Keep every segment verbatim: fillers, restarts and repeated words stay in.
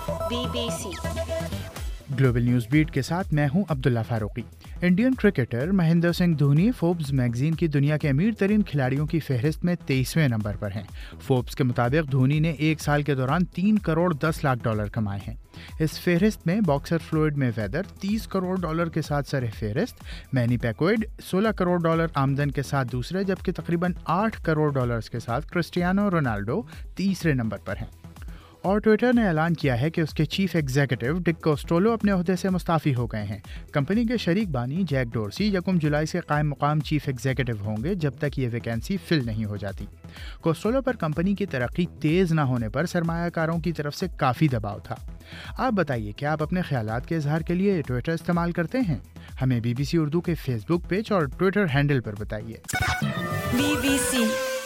Be B C global news beat کے ساتھ میں ہوں Abdullah Farooqui. Indian cricketer Mahendra Singh Dhoni Forbes magazine کی دنیا کے امیر ترین کھلاڑیوں کی فہرست میں تیئیسویں نمبر پر ہیں۔ فوربس کے مطابق دھونی نے ایک سال کے دوران تین کروڑ دس لاکھ ڈالر کمائے ہیں۔ اس فہرست میں باکسر فلوئڈ مے ویدر تیس کروڑ ڈالر کے ساتھ سر فہرست، مینی پیکوئڈ سولہ کروڑ ڈالر آمدن کے ساتھ دوسرے، جبکہ تقریباً آٹھ کروڑ ڈالرز کے ساتھ کرسٹیانو رونالڈو تیسرے نمبر پر ہیں۔ اور ٹویٹر نے اعلان کیا ہے کہ اس کے چیف ایگزیکٹو ڈک کوسٹولو اپنے عہدے سے مستعفی ہو گئے ہیں۔ کمپنی کے شریک بانی جیک ڈورسی یکم جولائی سے قائم مقام چیف ایگزیکٹو ہوں گے جب تک یہ ویکینسی فل نہیں ہو جاتی۔ کوسٹولو پر کمپنی کی ترقی تیز نہ ہونے پر سرمایہ کاروں کی طرف سے کافی دباؤ تھا۔ آپ بتائیے کہ آپ اپنے خیالات کے اظہار کے لیے ٹویٹر استعمال کرتے ہیں؟ ہمیں بی بی سی اردو کے فیس بک پیج اور ٹویٹر ہینڈل پر بتائیے۔ بی بی سی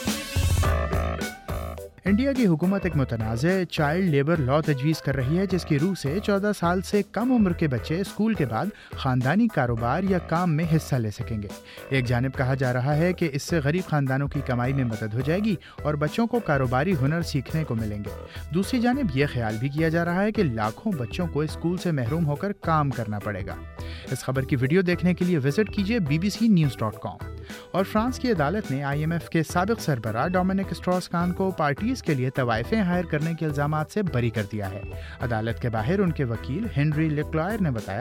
انڈیا کی حکومت ایک متنازع چائلڈ لیبر لا تجویز کر رہی ہے جس کی روح سے چودہ سال سے کم عمر کے بچے اسکول کے بعد خاندانی کاروبار یا کام میں حصہ لے سکیں گے۔ ایک جانب کہا جا رہا ہے کہ اس سے غریب خاندانوں کی کمائی میں مدد ہو جائے گی اور بچوں کو کاروباری ہنر سیکھنے کو ملیں گے۔ دوسری جانب یہ خیال بھی کیا جا رہا ہے کہ لاکھوں بچوں کو اسکول سے محروم ہو کر کام کرنا پڑے گا۔ اس خبر کی ویڈیو دیکھنے کے لیے وزٹ کیجیے B B C news dot com. اور فرانس کی عدالت نے آئی ایم ایف کے سابق سربراہ ڈومینک اسٹراس کان کو پارٹیز کے لیے طوائفیں ہائر کرنے کے الزامات سے بری کر دیا ہے۔ عدالت کے باہر ان کے وکیل ہنری لیکلائر نے بتایا،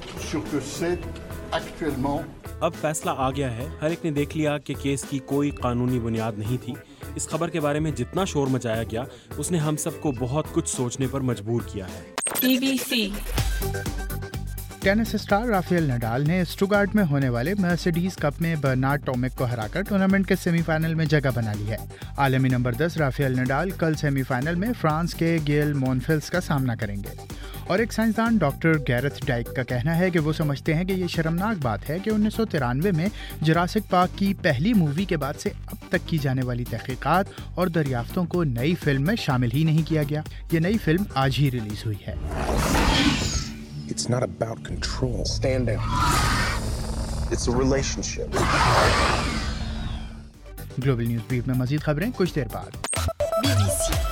اب فیصلہ آ گیا ہے، ہر ایک نے دیکھ لیا کہ کیس کی کوئی قانونی بنیاد نہیں تھی۔ اس خبر کے بارے میں جتنا شور مچایا گیا اس نے ہم سب کو بہت کچھ سوچنے پر مجبور کیا ہے۔ B B C tennis star Rafael Nadal نے اسٹوگارٹ میں ہونے والے مرسیڈیز کپ میں برنارڈ ٹومک کو ہرا کر ٹورنامنٹ کے سیمی فائنل میں جگہ بنا لی ہے۔ عالمی نمبر دس رافیل نڈال کل سیمی فائنل میں فرانس کے گیل مونفلز کا سامنا کریں گے۔ اور ایک سائنسدان ڈاکٹر گیرتھ ڈائک کا کہنا ہے کہ وہ سمجھتے ہیں کہ یہ شرمناک بات ہے کہ انیس سو ترانوے میں جراسک پارک کی پہلی مووی کے بعد سے اب تک کی جانے والی تحقیقات اور دریافتوں کو نئی فلم میں شامل ہی نہیں کیا گیا۔ یہ نئی فلم آج ہی ریلیز ہوئی ہے۔ It's not about control. Stand down. It's a relationship. Global news beat میں مزید خبریں کچھ دیر بعد۔ Be B C